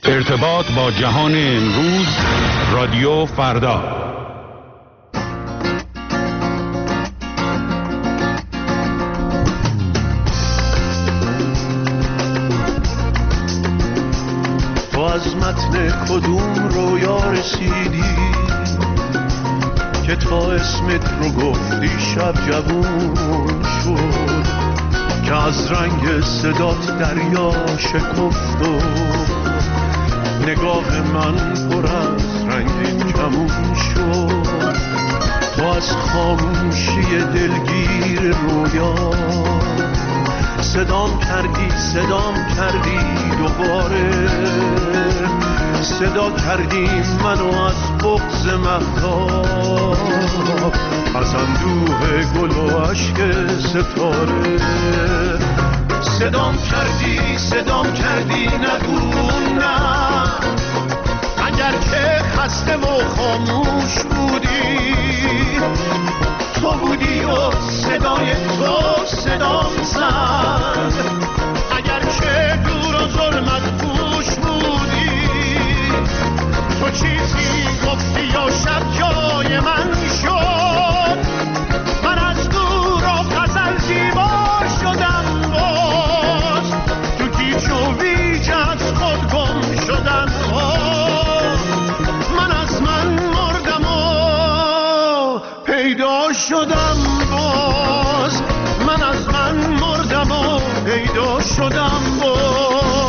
ارتباط با جهان امروز، رادیو فردا. تو از متن کدوم رویا رسیدی که تا اسمت رو گفتی شب جوون شد، که از رنگ صدات دریا شکفت و نگاه من پر از رنگ کمون شد. تو از خاموشی دلگیر رویا صدام کردی دوباره، صدا کردی منو از بغض مهتاب، از اندوه گل و عشق ستاره. صدام کردی نگو نه، اگر که خسته و خاموش بودی، تو بودی و صدای تو صدام زد. اگر که دور و ظلمت پوش بودی، تو چیزی گفتی یا شب جای من شد. من از دور و غزل زیبا شدم، باز تو گیج و ویج از خود گم شدم. من از من مردم و پیدا شدم، باز من از من مردم و پیدا شدم باز.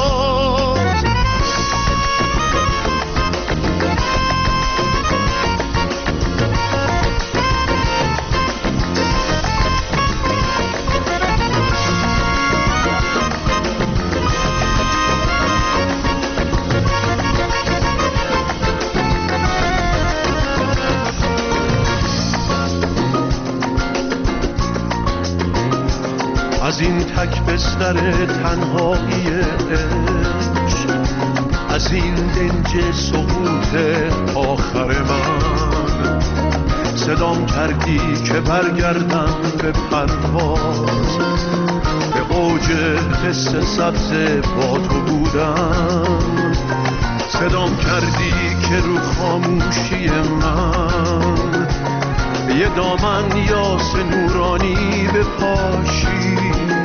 از این تک بستر تنهایی عشق، از این دنج سقوط آخر من، صدام کردی که برگردم به پرواز، به اوج حس سبز با تو بودم. صدام کردی که رو خاموشی من یه دامن یاس نورانی بپاشی،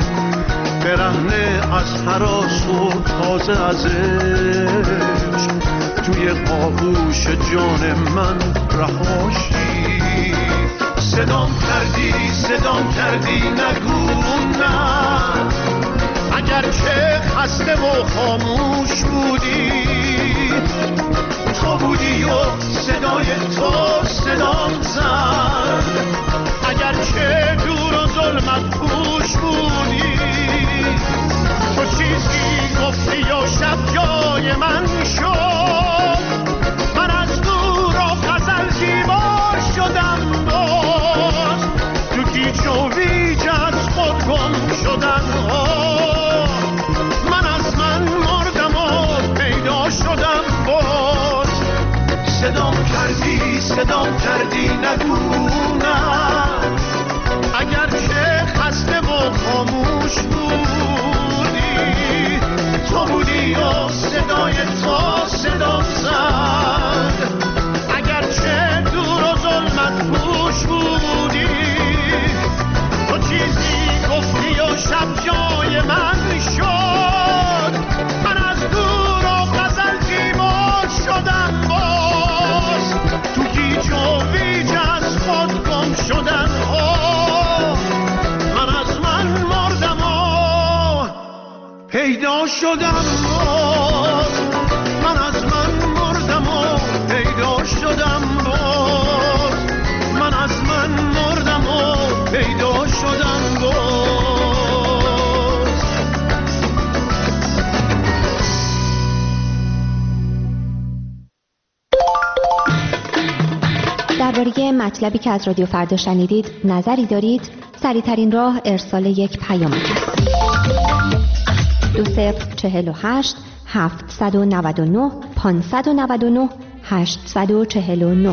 برهنه از هراس و تازه از عشق توی آغوش جان من رهاشی. صدام کردی نگو نه، اگر که خسته و خاموش بودی، تو بودی و صدای تو صدام زد. اگر که دور و ظلمت پوش بودی، تو چیزی گفتی یا شب جای من شد. من از دور و غزل زیبا شدم، باز تو گیج و ویج از خود گم شدم. من از من مردم و پیدا شدم باز. صدام کردی نگو نه، اگر که خسته و خاموش بودی، تو بودی و صدای تو صدام زد. اگر که دور و ظلمت پوش بودی، تو چیزی گفتی و شب جای من شد. من از دور و غزل زیبا شدم، باز تو گیج و ویج از خود گم شدن. من از من مردم و پیدا شدم باز. من از من مردم و پیدا شدم باز. من از من مردم و پیدا شدم باز. درباره مطلبی که از رادیو فردا شنیدید نظری دارید؟ سریع‌ترین راه ارسال یک پیام است. 2048 799 599 849.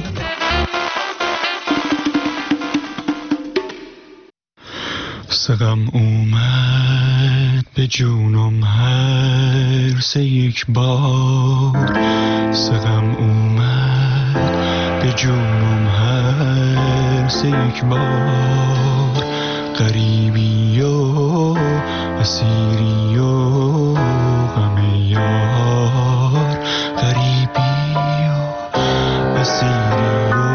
سقم اومد به جونم هر سه یک بار، سقم اومد به جونم هر سه یک بار، غریبی و اسیری و غم یار، غریبی و اسیری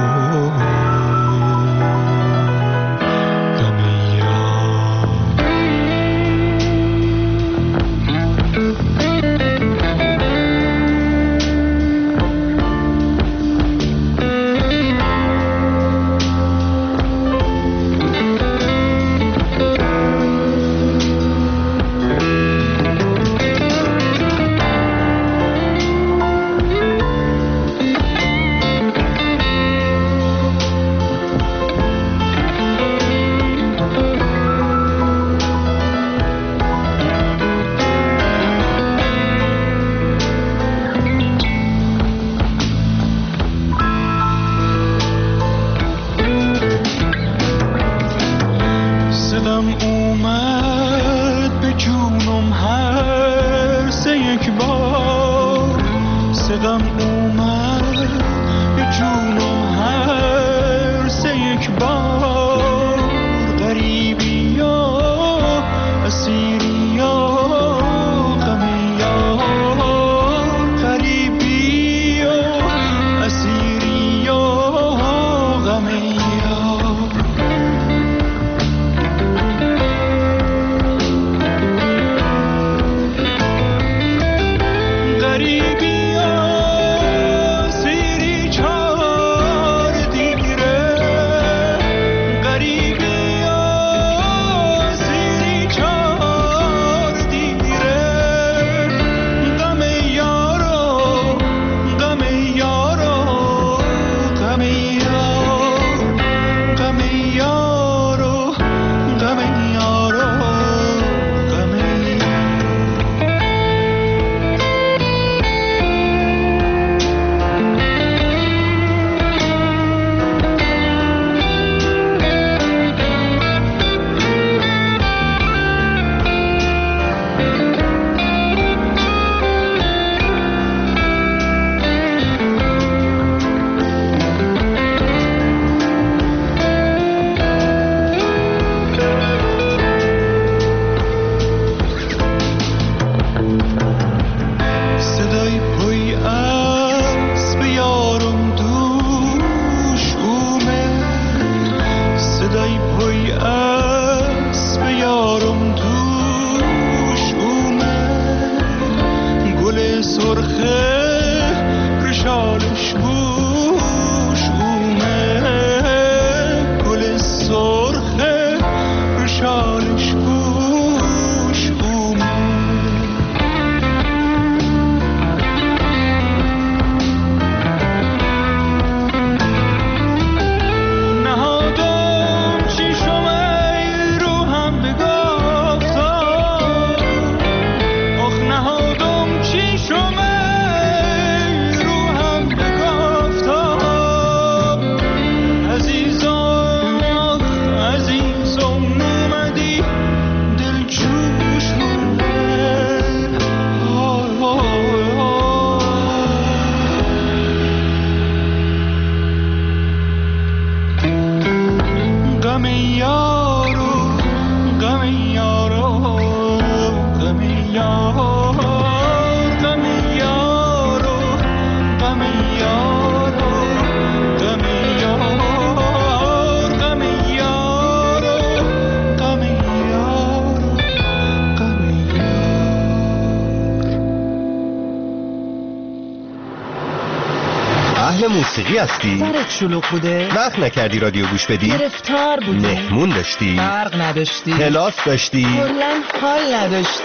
موسیقی هستی؟ سرت شلوغ بوده؟ وقت نکردی رادیو گوش بدی؟ گرفتار بودی؟ مهمون داشتی؟ برق نداشتی؟ کلاس داشتی؟ کلاً حال نداشتی؟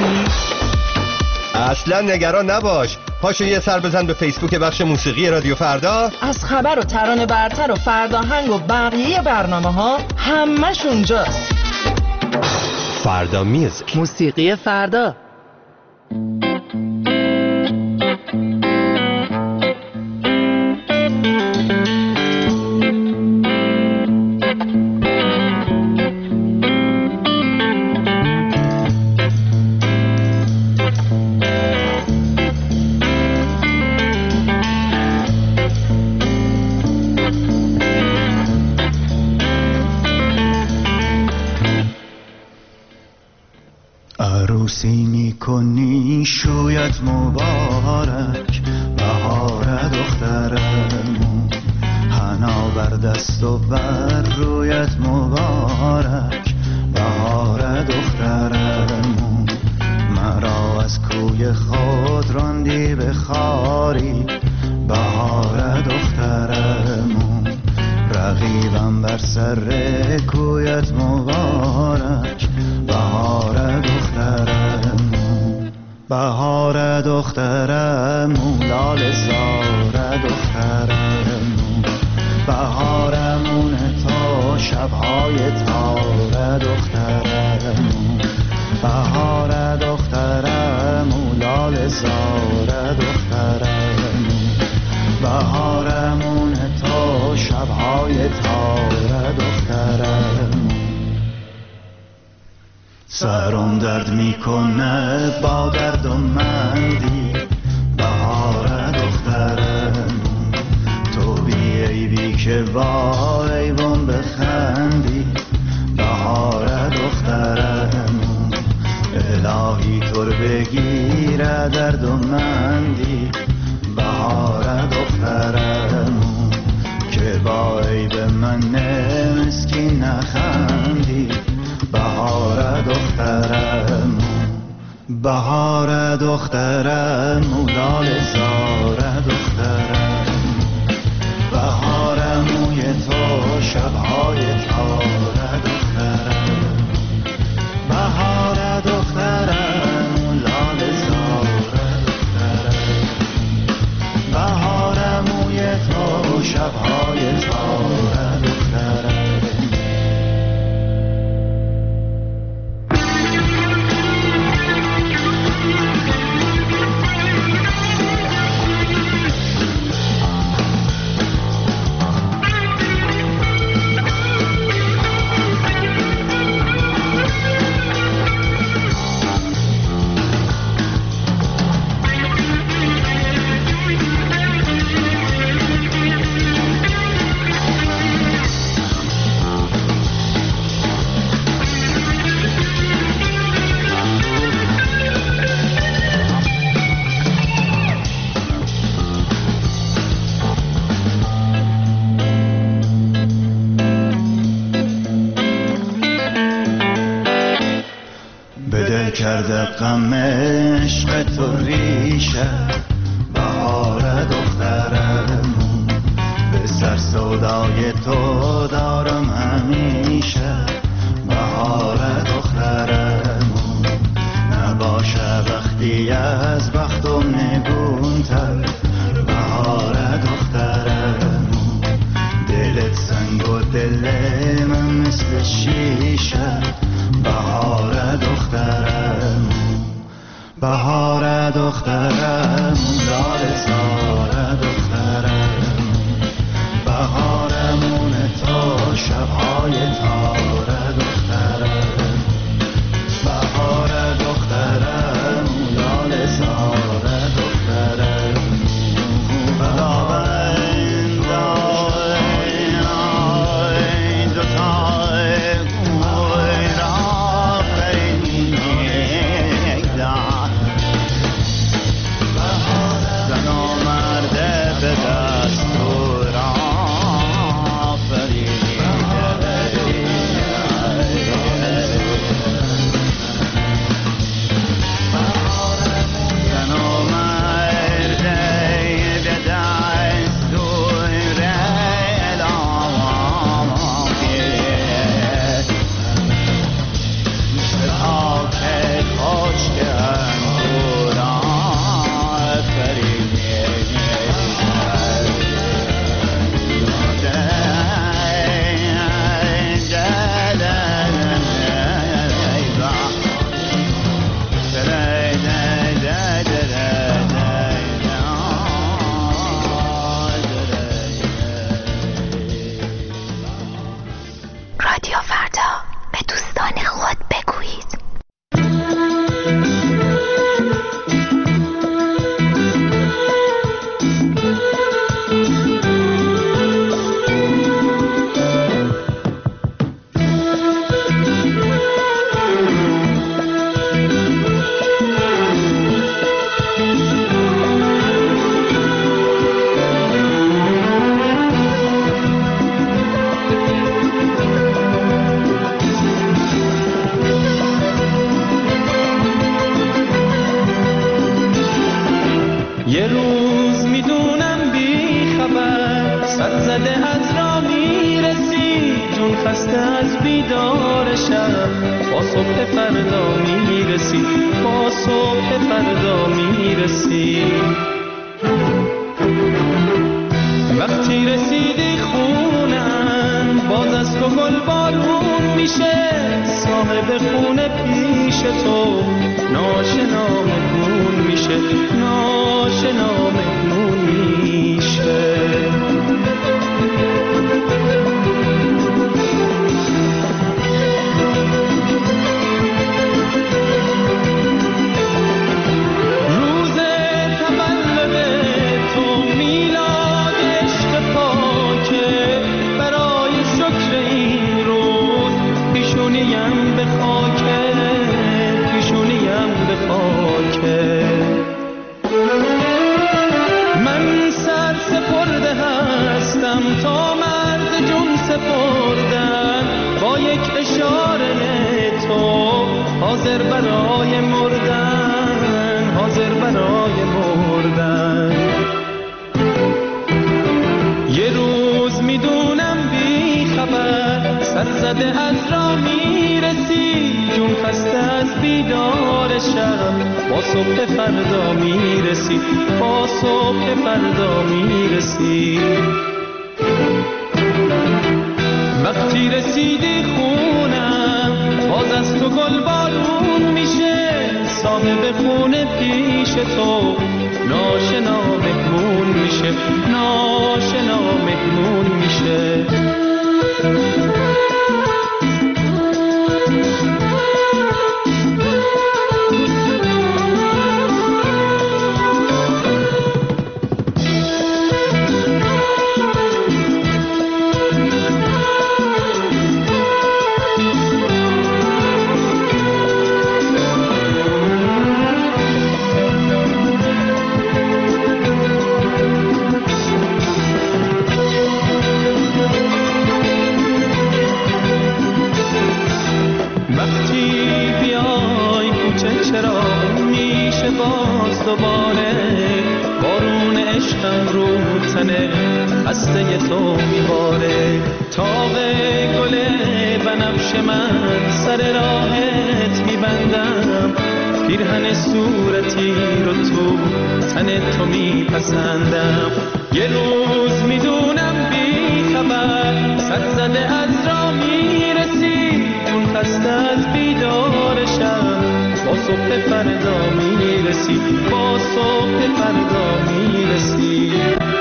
اصلا نگران نباش، پاشو یه سر بزن به فیسبوک بخش موسیقی رادیو فردا. از خبر و ترانه برتر و فرداهنگ و بقیه برنامه ها همش اونجاست. فردا میوزیک، موسیقی فردا. عروسی میکنی شویت مبارک، بهار دخترمون، حنا بر دست و بر رویت مبارک، بهار دخترمون. مرا از کوی خود راندی به خاری، بهار دخترمون. رقیبم بر سر کویت مبارک، بهار دخترمون. بهار دخترمون، لاله زار دخترمون، بهارمون تا شبهای تار دخترمون. بهار دخترمون، لاله زار دخترمون، بهارمون تا شبهای تار دخترمون. سرم درد میکنه با درد و مندی، بهار دخترمون. تو بی عیبی که با عیبم بخندی، بهار دخترمون. الهی طور بگیره درد و مندی، بهار دخترمون. که با عیب من مسکین نخندی، بهار دخترمون. بهار دخترمون، لاله زار دخترمون، بهارموی تو شبهای تار دخترمون. بهار دخترمون، لاله زار دخترمون، بهارموی تو شبهای تار دخترمون. کرده غم عشق تو ریشه، بهار دخترمون. به سر سودای تو دارم همیشه، بهار دخترمون. نباشه وقتی از بختم نگونتر، بهار دخترمون. دلت سنگ و دل من مثل شیشه، بهار دخترمون. بهار دخترمون، لاله زار دخترمون، بهارمون تا شبهای تار دخترمون. بهار دخترمون، لاله زار دخترمون. یه روز میدونم بی خبر سر زده از را میرسی، جون خسته از بیدار شب، با صبح فردا میرسی، با صبح فردا میرسی. وقتی رسیدی خونم باز از تو گل بارون میشه، صاحب خونه پیش تو ناشنا مهمون میشه، ناشنا مهمون میشه. تا مرد جون سپردن با یک اشاره تو، حاضر برای مردن، حاضر برای مردن. یه روز میدونم بی خبر سر زده از را میرسی، جون خسته از بیدار شب، با صبح فردا میرسی، با صبح فردا میرسی. وقتی رسیدی خونم باز از تو گل بارون میشه، صاحب خونه پیش تو ناشنا مهمون میشه، ناشنا مهمون میشه. دوباره بارون عشقم رو تنه خسته تو میباره، تاق گل بنفش من سر راهت میبندم، پیرهن صورتی رو تو تن تو میپسندم. یه روز میدونم بی خبر سر زده از را میرسی، جون خسته از بیدار شب، با صبح فردا میرسی، با صبح فردا میرسی.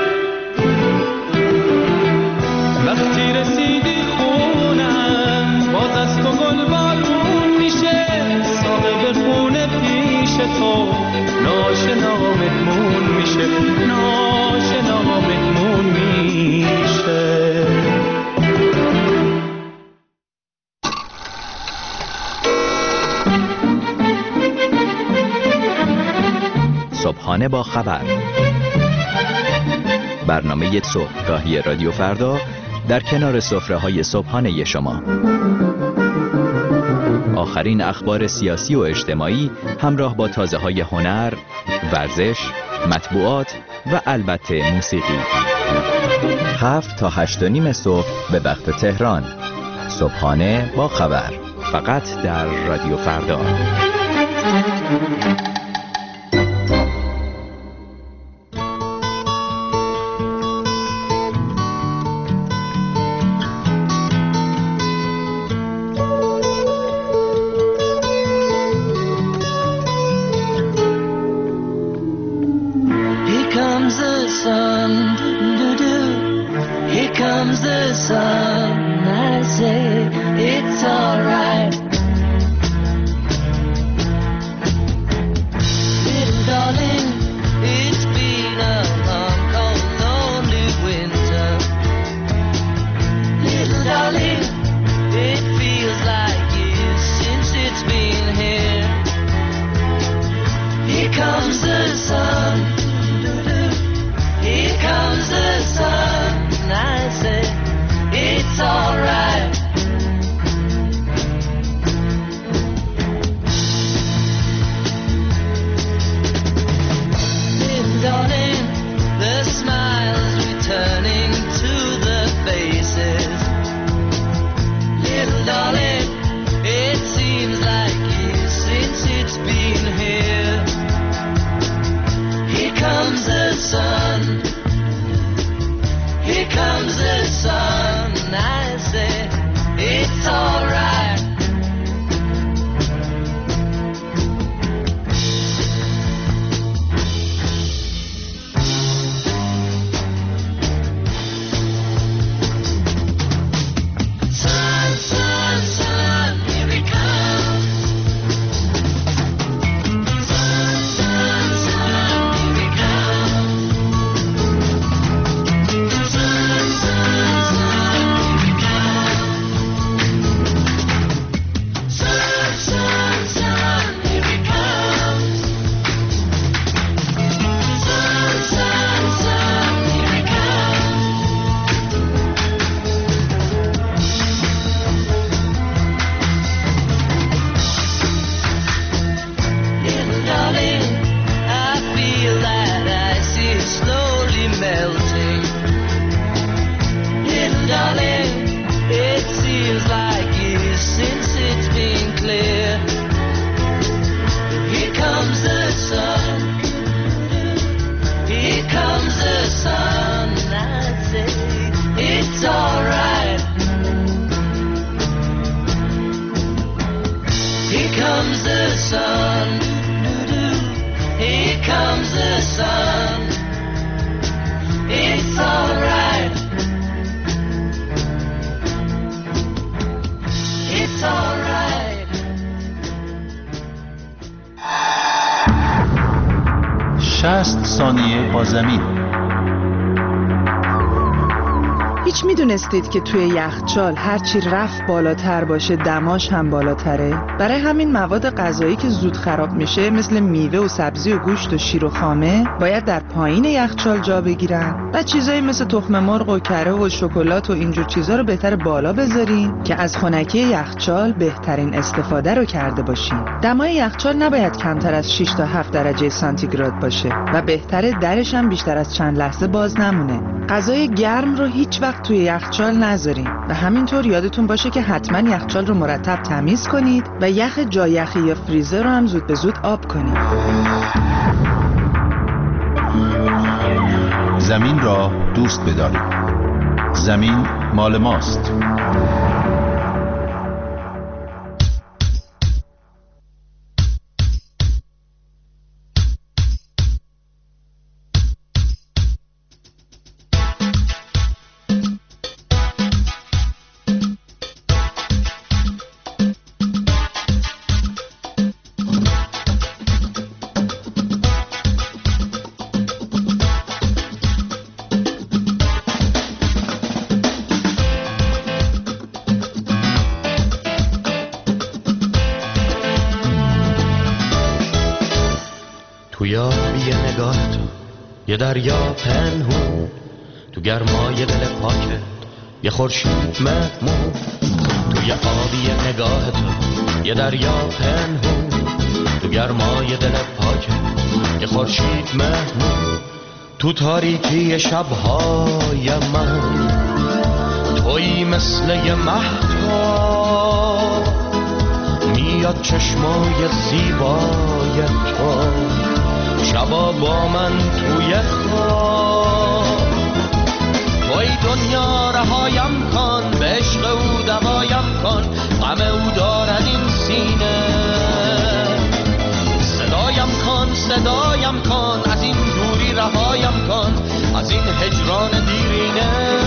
وقتی رسیدی خونم باز از تو گل بارون میشه، صاحب خونه پیش تو ناشنا مهمون میشه، ناشنا مهمون میشه. صبحانه با خبر، برنامه صبحگاهی رادیو فردا در کنار سفره‌های صبحانه شما. آخرین اخبار سیاسی و اجتماعی همراه با تازه‌های هنر، ورزش، مطبوعات و البته موسیقی. 7 تا 8:30 صبح به وقت تهران. صبحانه با خبر، فقط در رادیو فردا. comes the sun. I say it's alright. Sun, sun, sun, here it comes. Sun, sun, sun, here it comes. Sun, sun, sun, here it comes. Sun, sun, sun, here it comes. Sun, sun, sun, here it comes. Little darling, I feel that ice is slowly melting. Little darling, it seems like years since it's been clear. Here comes the sun. Here comes the sun. I'd say it's alright. Here comes the sun. Here comes the sun. It's alright. It's alright. 60 ثانیه با زمین. هیچ میدونستید که توی یخچال هرچی رفت بالاتر باشه دماش هم بالاتره؟ برای همین مواد غذایی که زود خراب میشه مثل میوه و سبزی و گوشت و شیر و خامه باید در پایین یخچال جا بگیرن و چیزایی مثل تخم مرغ و کره و شکلات و اینجور چیزا رو بهتر بالا بذارین که از خنکی یخچال بهترین استفاده رو کرده باشین. دمای یخچال نباید کمتر از 6 تا 7 درجه سانتیگراد باشه و بهتره درش هم بیشتر از چند لحظه باز نمونه. غذای گرم رو هیچ وقت توی یخچال نذارین و همینطور یادتون باشه که حتما یخچال رو مرتب تمیز کنید و یخ جایخی یا فریزر رو هم زود به زود آب کنید. زمین را دوست بدارید. زمین مال ماست. توی آبی نگاه تو یه دریا پنهون، تو گرمای دل پاکت یه خورشید مهمون. توی آبی نگاه تو یه دریا پنهون، تو گرمای دل پاکت یه خورشید مهمون. تو تاریکی شبهای من تویی مثل یه مهتاب، میاد چشمای زیبای تو شبا با من توی خواب. توی دنیا رهایم کن، به عشق او دوایم کن، غم او دارد این سینه. صدایم کن، از این دوری رهایم کن، از این هجران دیرینه.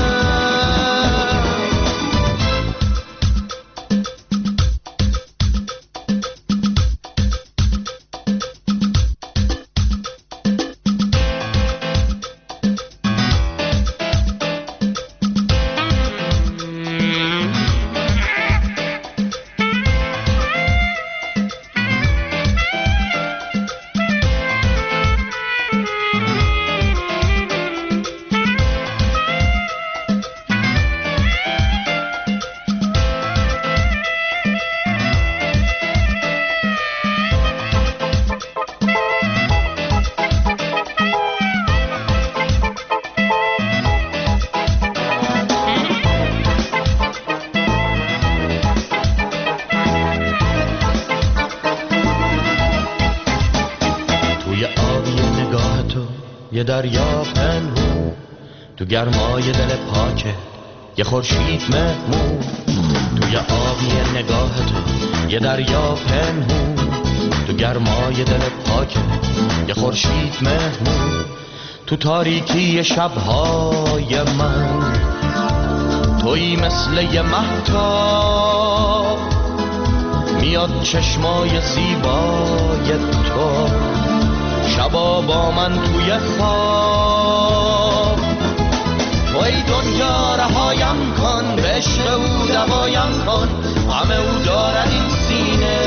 یه دریا پنهون تو گرمای دل پاکه یه خورشید مهمون، توی آبی نگاه تو یه دریا پنهون. تو گرمای دل پاکه یه خورشید مهمون، تو تاریکی شبهای من تویی مثل یه مهتاب، میاد چشمای زیبای تو شبا با من توی خواب. توی دنیا رهایم کن، به عشق او دوایم کن، غم او دارد این سینه.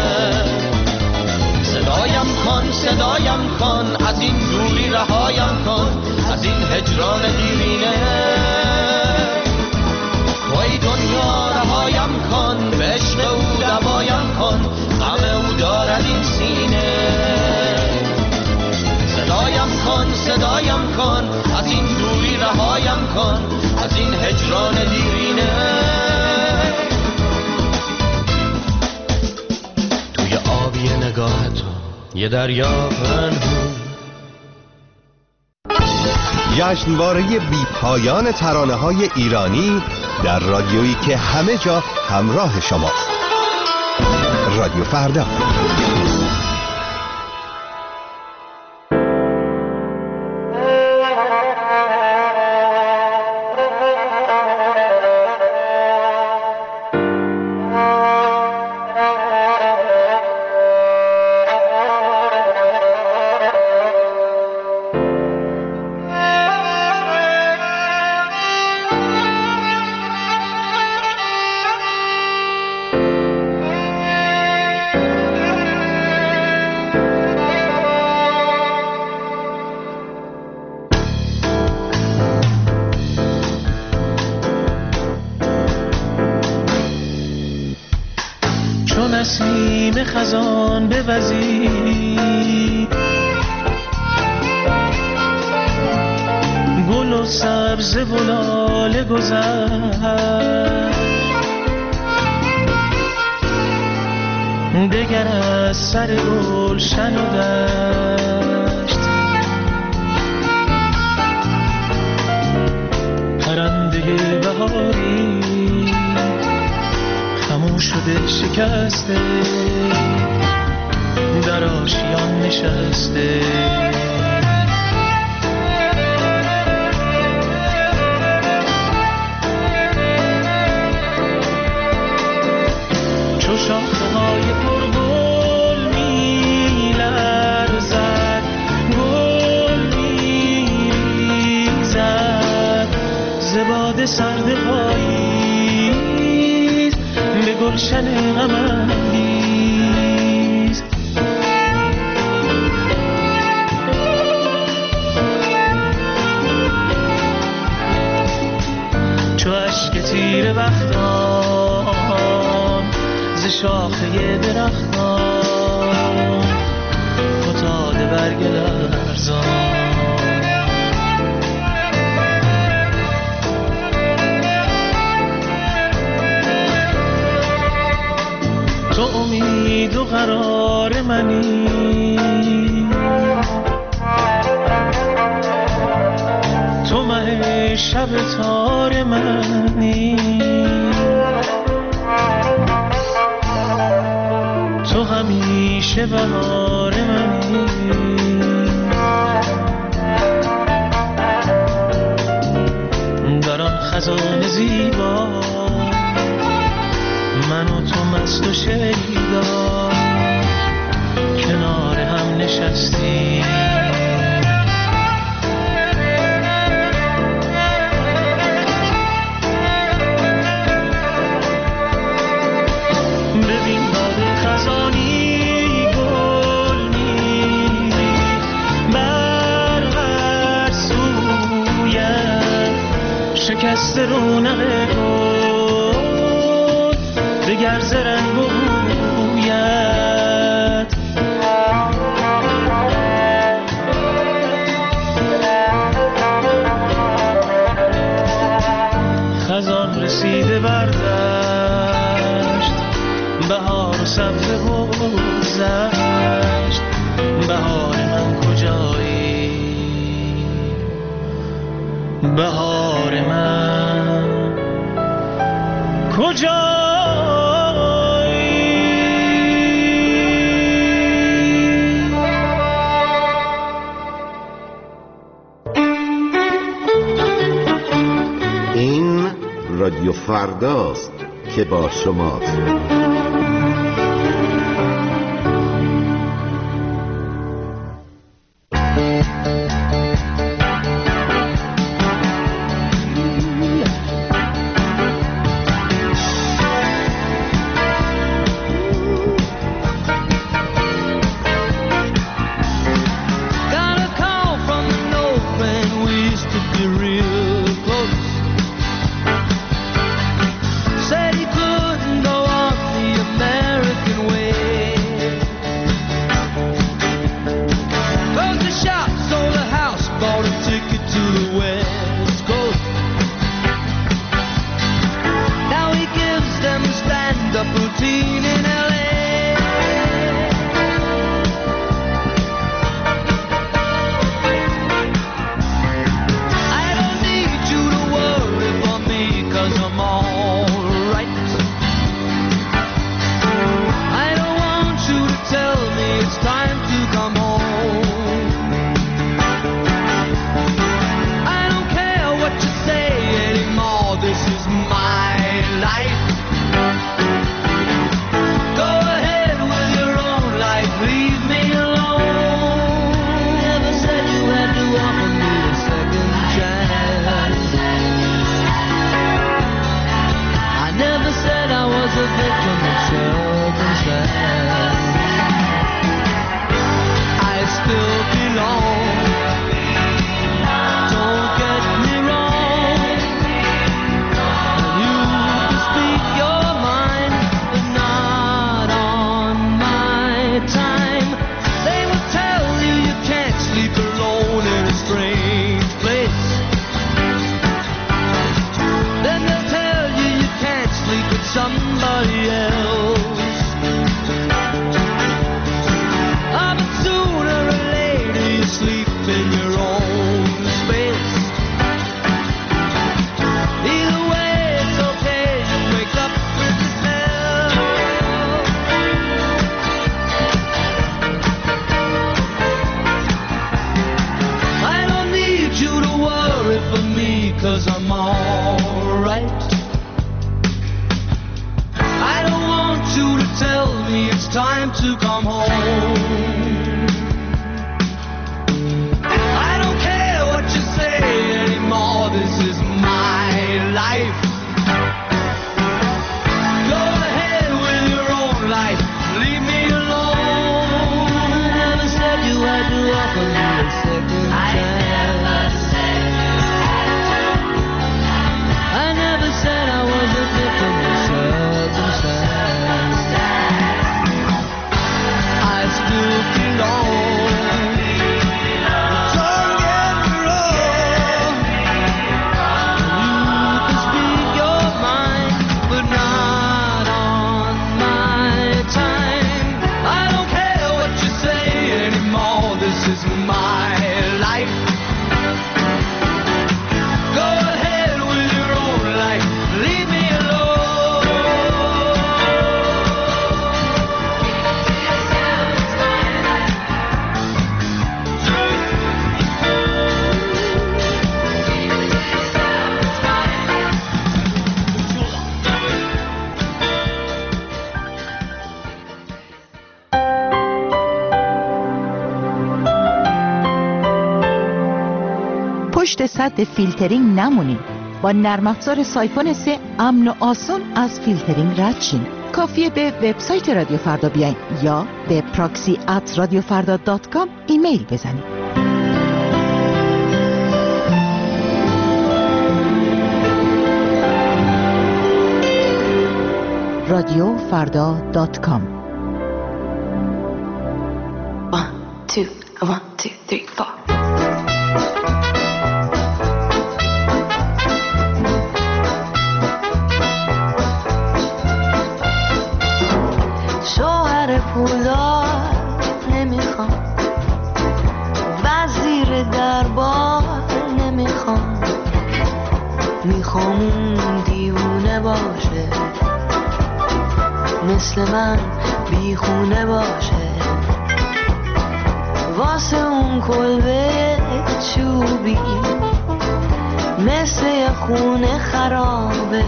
صدایم کن، از این دوری رهایم کن، از این هجران دیرینه. توی دنیا رهایم کن، به عشق او دوایم کن، غم او دارد این سینه. صدایم کن، از این دوری رهایم کن، از این هجران دیرینه. توی آبی نگاه تو یه دریا پنهون. جشنواره بی پایان ترانه‌های ایرانی در رادیویی که همه جا همراه شماست. رادیو فردا. نسیم خزان بوزید، گل و سبز و لاله گذشت، دگر از سر گلشن و دشت پرنده بهاری خاموش شده شکسته، در آشیان نشسته. چو شاخه‌های پرگل می‌لرزد، گل می‌ریزد ز باد سرد پاییز به گلشن غم‌انگیز. چو اشک تیره بختان ز شاخه درختان فتاده برگ لرزان. تو امید و قرار منی، تو مه شب تار منی، تو همیشه بهار منی. در آن خزان زیبا من و تو مست و شیدا کنار هم نشستیم. ببین باد خزانی گل می‌ریخت بر هر سویم، شکست رونق گل دگر ز رنگ و بویت. خزان رسیده بر دشت، بهار و سبز بگذشت، بهار من کجایی؟ بهار من کجا رادیو فرداست که با شماست. پشت سد فیلترینگ نمونید. با نرم افزار سایفون 3 امن و آسان از فیلترینگ رد شین. کافیه به وبسایت رادیو فردا بیاین یا به proxy@radiofarda.com ایمیل بزنید. radiofarda.com 1 2 1 2 3 4 پولدار نمیخوام، وزیر دربار نمیخوام، میخوام اون دیوونه باشه، مثل من بیخونه باشه، واسه اون کلبه چوبی مثل یه خونه خرابه،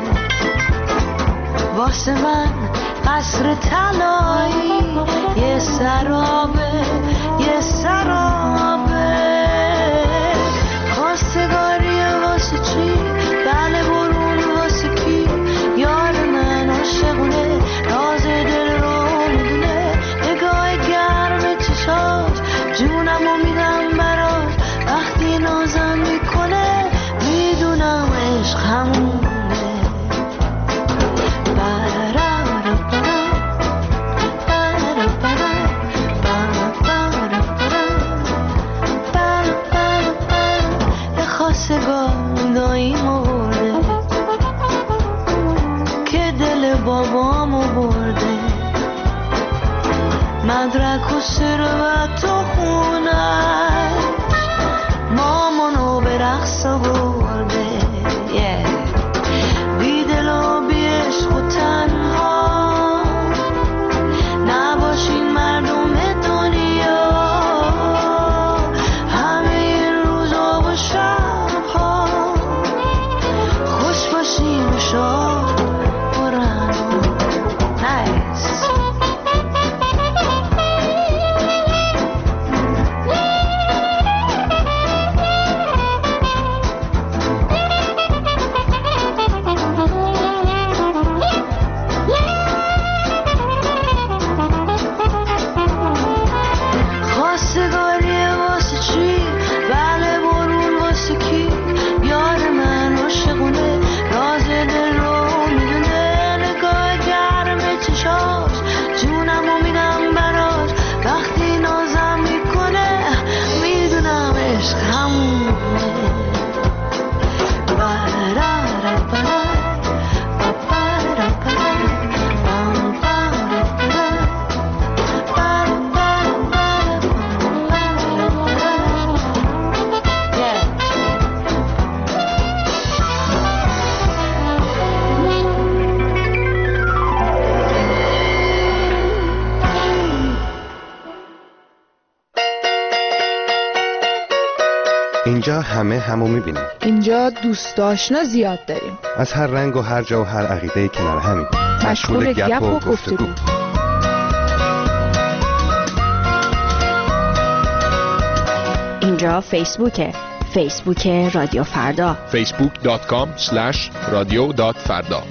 واسه من قصر طلایی یه سرابه، یه سرابه. خواستگاریه واسه چی؟ بله برون واسه کی؟ یار من عاشقونه، راز دل رو میدونه، نگاه گرم چشاش جونمو میدم براش، وقتی نازم میکنه میدونم عشق همونه. خواستگاردایی مرده که دل بابامو برده، مدرک و ثروت و خونش مامانو به رقص برده. بی دل و بی عشق و تنها نباشین مردم دنیا، همه این روزا و شبها خوش باشین و شاد برن. نایس. خواستگاریه واسه چی؟ بله برون واسه کی؟ یار من عاشقونه، راز دل رو میدونه، نگاه گرم چشاش جونمو میدم براش، وقتی نازم میکنه میدونم عشق همونه. اینجا همه همو میبینیم. اینجا دوست آشنا زیاد داریم، از هر رنگ و هر جا و هر عقیده کنار همین، مشغول گپ و گفتگو. اینجا فیسبوکه، فیسبوک رادیو فردا، facebook.com/radio.farda.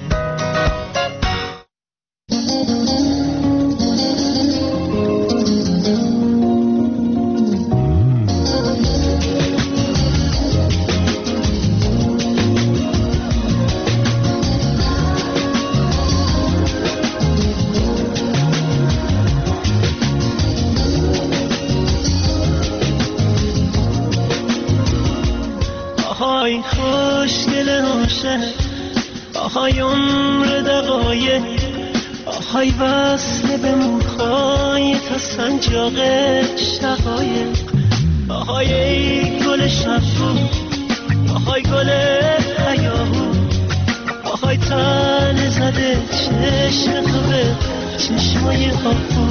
آهای خوشگل عاشق، آهای عمر دقایق، آهای وصل به موهای تا سنجاق شقایق، آهای ای گل شبو، آهای گل هیاهو، آهای تن زده چشم تو به چشمای آهو،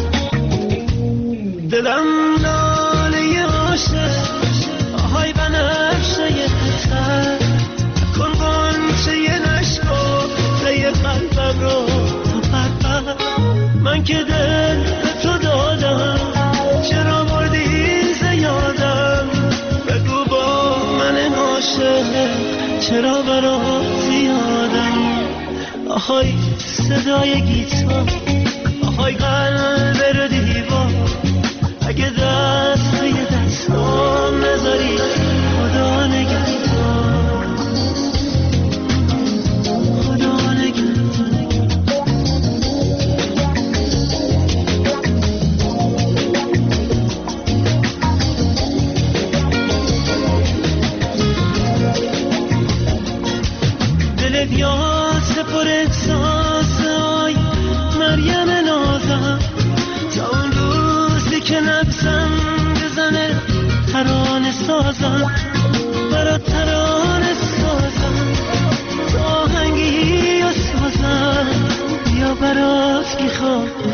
دلم ناله عاشق، آهای بنفشه پسر، کن غنچه نشکفته قلبم رو تو پرپر، من که دل به تو دادم چرا مردی زیادم، بگو با من عاشق چرا برات زیادم. آهای صدای گیتار، آهای قلب رو دیوار، اگه دست توی دستام نذاری خدا نگهدار، خدا نگهدار. دلت یاد سپر احساس آی مریم نازم، تا اون روزی که نفسم بزنه ترانه سازم، برات ترانه سازم،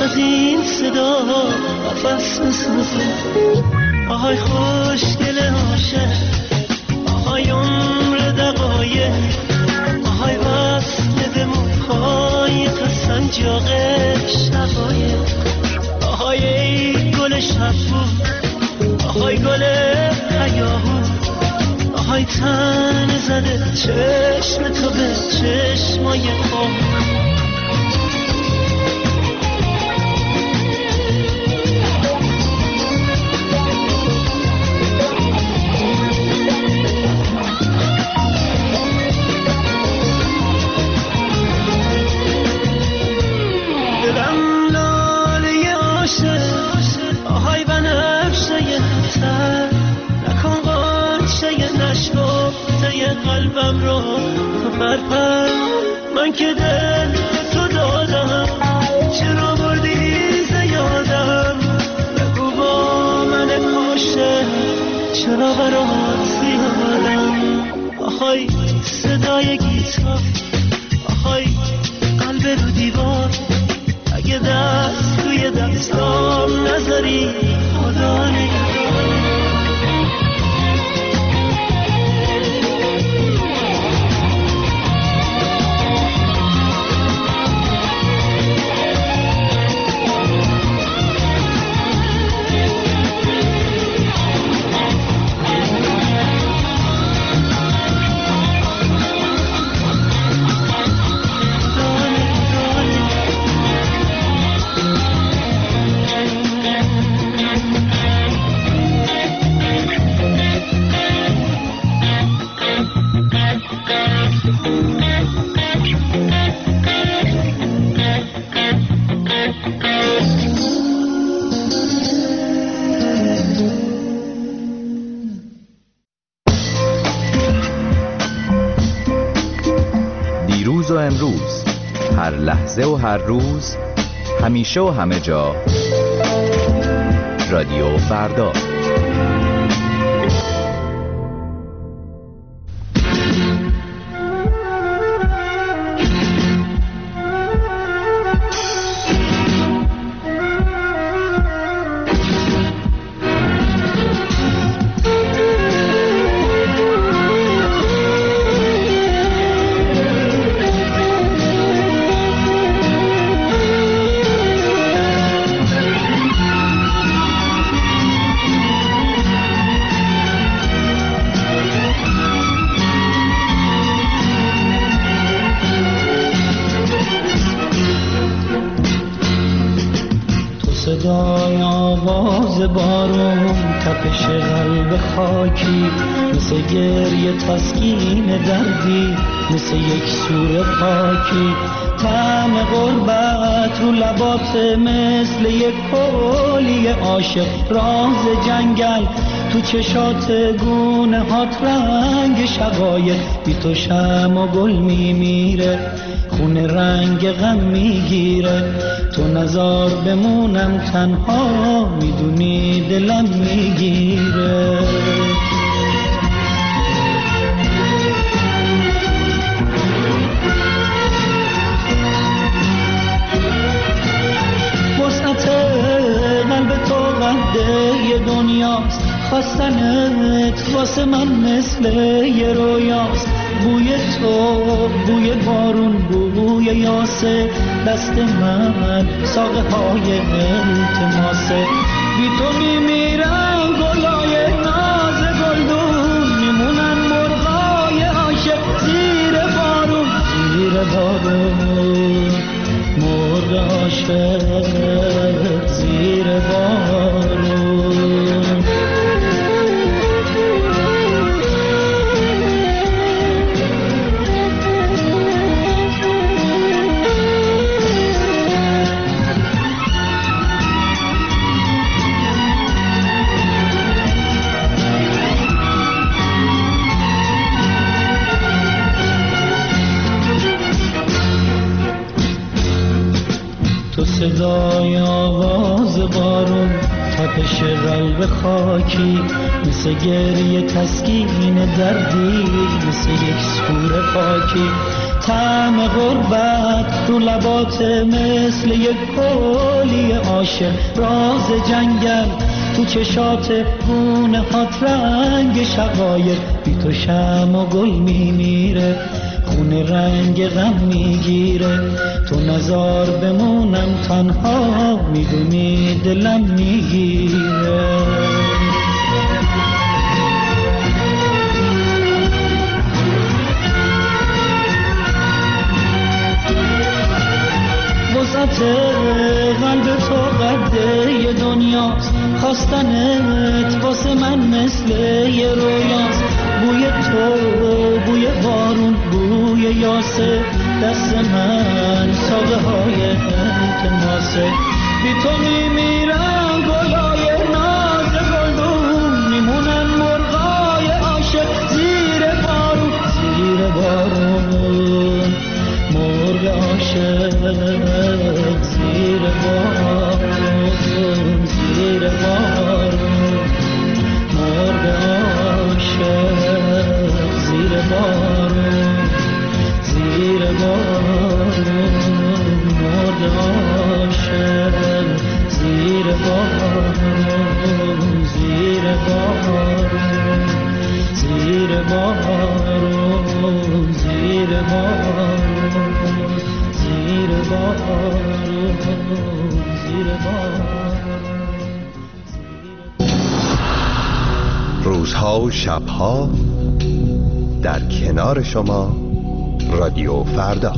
از این صدا قفس میسوزه. آهای خوشگل عاشق، آهای عمر دقایق، آهای وصل به موهای سنجاق شقایق، آهای ای گل شبو، آهای گل هیاهو، آهای تن زده چشم تو به چشمای خواب. قلبم رو تو پرپر، من که دل تو دادم، چرا بردی زیادم؟ بگو با من عاشق چرا برات زیادم؟ آهای صدای گیتار، آهای قلب رو دیوار، اگه دست توی دستام نذاری خدا نگهدار. امروز، هر لحظه و هر روز، همیشه و همه جا، رادیو فردا. صدای آواز بارون، تپش قلب خاکی، مثل گریه تسکین دردی، مثل یک سور پاکی، طعم غربت رو لبات، مثل یک کولی عاشق، راز جنگل تو چشات، گونه هات رنگ شقایق، بی تو شمع و گل میمیره، خون رنگ غم میگیره، تو نزار بمونم تنها، میدونی دلم میگیره. وسعت قلب تو قده دنیاست، خواستنت واسه من مثل یه رویاست، بوی تو، بوی بارون، بوی یاسه، دست من ساقه های التماسه، بی تو میمیرن گلای ناز گلدون، میمونن مرغای عاشق زیر بارون، زیر بارون، مرغ عاشق زیر بارون. صدای آواز بارون، تپش قلب خاکی، مثل گریه تسکین دردی، مثل یک سور خاکی. طعم غربت رو لبات مثل یک گلی عاشق، راز جنگل تو چشات گونه هات رنگ شقایق. بی تو شمع و گل میمیره، خونه رنگ غم میگیره. تو نزار بمونم تنها، میدونی دلم میگیره. وسعت قلب تو قده دنیاست، خواستنت واسه من مثل یه رویاست. بوی تو، بوی بارون، بوی یاسه، دست من ساقه های التماسه. بی تو میمیرم گلای ناز گلدون، میمونن مرغای عاشق زیر بارون، زیر بارون. مرغ عاشق زیر بارون، زیر بارون. مرغ عاشق زیر بارون، زیر بارون. مرغ عاشق زیر بارون، زیر بارون. زیر بارون، زیر بارون. زیر بارون، زیر بارون. روزها و شبها در کنار شما رادیو فردا.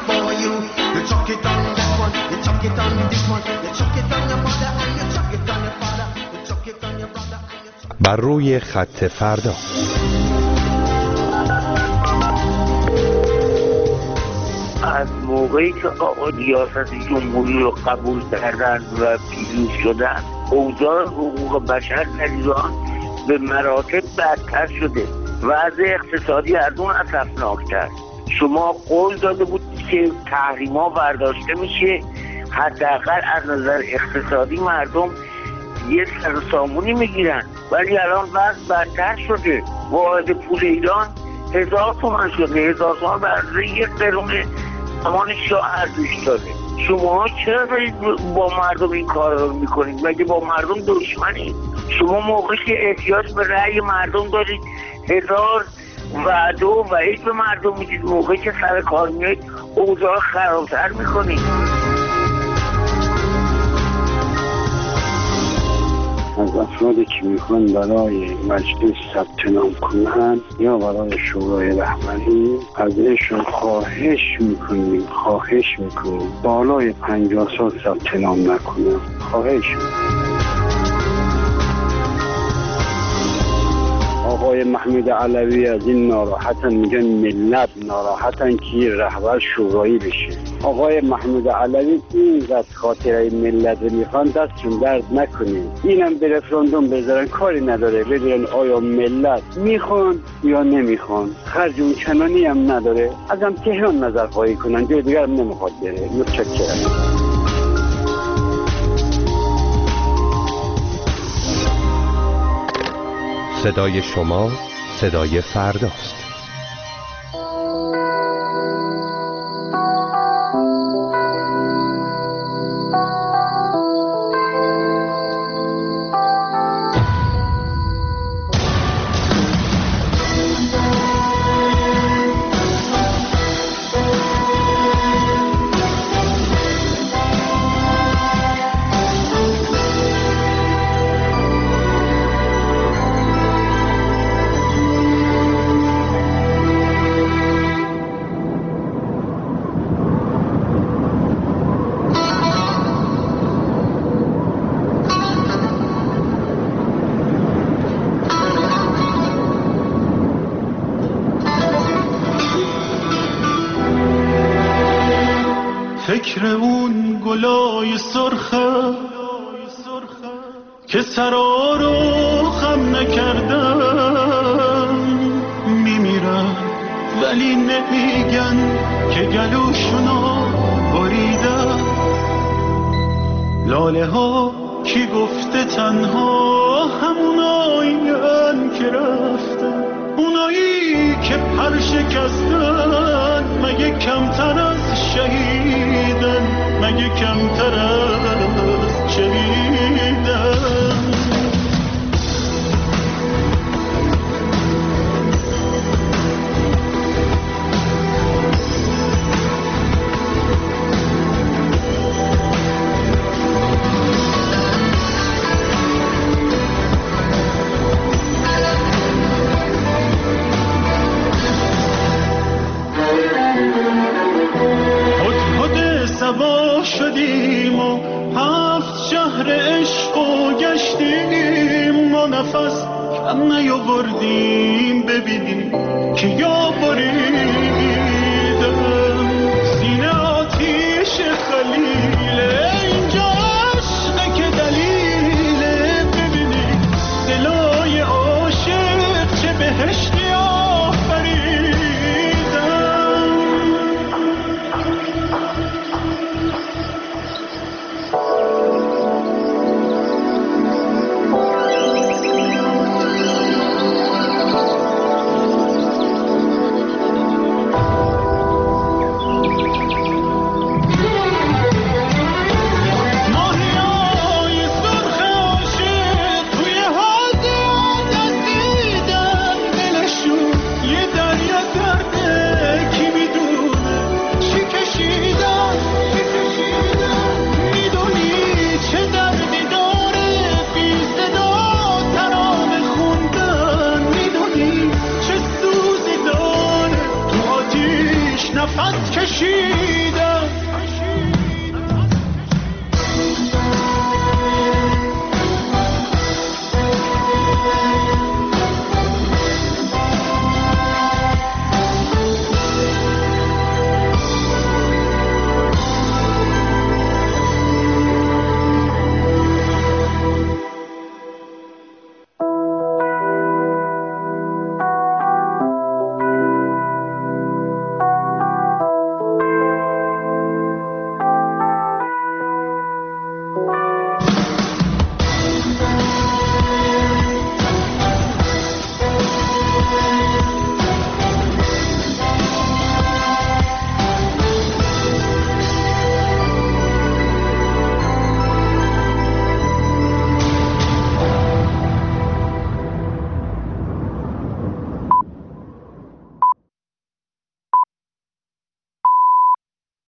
for you. You chuck it on that one, you chuck it on this one, you chuck it on your mother and you chuck it on your father, you chuck it on your brother and you chuck it. بر روی خط فردا. از موقعی که آقا ریاست جمهوری رو قبول کردن و پیروز شدن، اوضاع حقوق بشر در ایران به مراتب بدتر شده. وضع اقتصادی از اون اسفناک‌تر. شما قول داده بود که تحریم‌ها برداشته میشه، حداقل از نظر اقتصادی مردم یه سرسامونی میگیرن، ولی الان وضع بدتر شده. واحد پول ایران 1000 تومان شده. 1000 تومان برای یک قرون زمان شاه ارزش داره. شما چرا با مردم این کار رو میکنید؟ مگه با مردم دشمنید؟ شما موقعی که احتیاج به رأی مردم دارید 1000 وعده و وعید به مردم میدید، موقعی که سر کار میایید اوضاع خرابتر میکنید. از افرادی که میخوان برای مجلس ثبت نام کنند یا برای شورای رهبری ازشون خواهش میکنیم بالای 50 سال ثبت نام نکنند. خواهش آقای محمود علوی از این ناراحتن، میگن ملت ناراحتن که رهبر شورایی بشه. آقای محمود علوی اینقدر خاطره ملت رو میخوان، دستشون درد نکنه، اینم به رفراندوم بذارن، کاری نداره، ببینن آیا ملت میخوان یا نمیخوان. خرج اون چنانی هم نداره، ازم تهران نظر خواهی کنن، جای دیگر هم نمیخواد بره. متشکرم. صدای شما صدای فرداست. فکر اون گلای سرخه که سرا رو خم نکردن میمیرن، ولی نمیگن که گلوشونو بریدن. لاله ها کی گفته تنها همونایین که رفتن، اونایی که پر شکستن مگه کمتر از شهیدن، مگه کمتر از شهیدن. شدیم و 7 شهر عشق و گشتیم و نفس کم نیاوردیم ببینیم که یا بریم